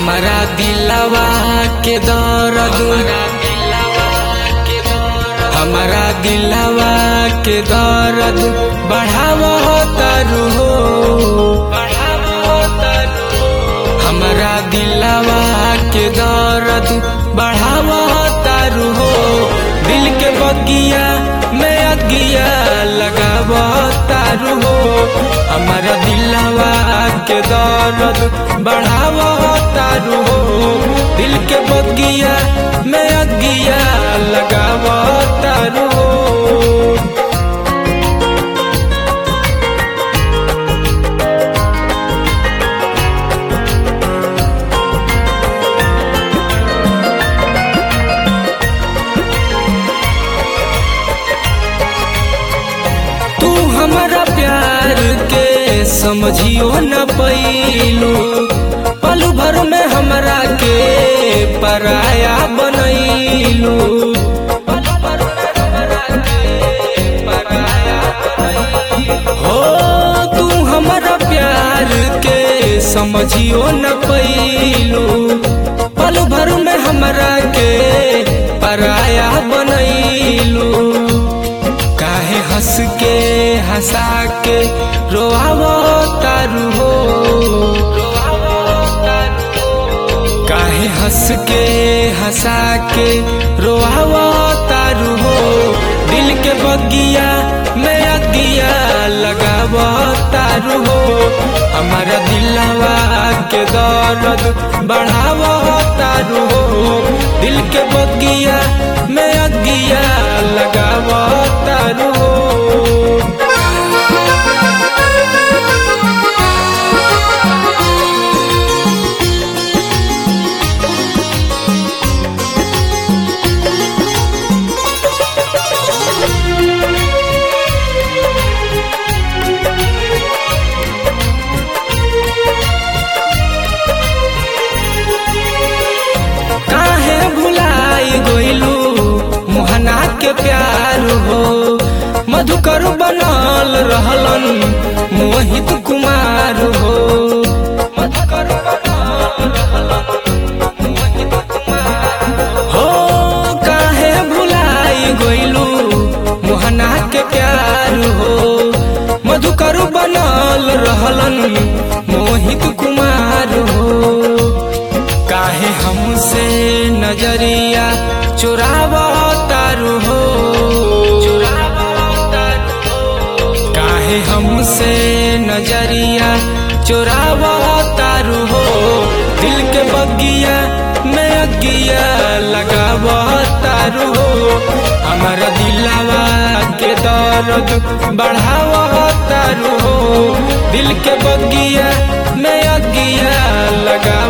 हमारा दिलवा के दर्द, हमारा दिलवा के दर्द बढ़ावतारू हो, हमारा दिलवा के दर्द बढ़ावतारू हो। दिल के बगिया में अगिया लगावतारू हो, हमारा दिलवा के दर्द बढ़ावतारू हो। दिल के बगिया में अगिया लगावतारू हो। तू हमारा प्यार के समझियो न पैलू, पल भर में हमरा के पराया बनैलू, हो तू हमारा प्यार के समझियो न पैलू, पल भर में हमरा के पराया बनैलू। काहे हंस के हंसा के रोआवतारू हो, काहे हंस के हंसा के रोआवतारू हो। दिल के बगिया में अगिया लगावतारू हो, हमारा दिलवा के दर्द बढ़ावतारू हो। दिल के बगिया में अगिया लगावतारू हो। के प्यार हो मधुकर बनल रहलन मोहित कुमार हो, मधुकर बनल रहलन मोहित कुमार हो। काहे भुलाई गइलू मोहना के प्यार हो, मधुकर बनल रहलन मोहित कुमार हो। काहे हमसे नजरिया चुरावतारू हो, काहे हमसे नजरिया चुरावतारू हो। दिल के बगिया में अगिया लगावतारू हो, हमारा दिलवा के दर्द बढ़ावतारू हो। दिल के बगिया में अगिया लगा